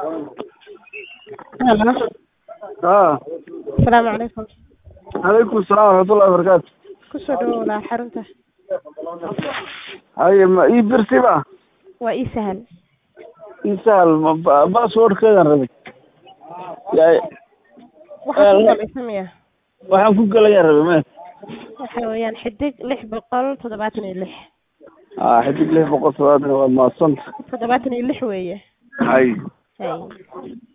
هلا السلام عليكم. عليكم السلام ورحمة الله وبركاته. kusoo dhawow walaa xarunta هاي ما يبرسبا waa ii sahal إنسان باسورد كذا ربي يا waxaa ku galaysa miya waxaan ku galaya rabi ma waxa weeyaan xidig 676 xidig 676 waa maasanta 76 weeye hay hay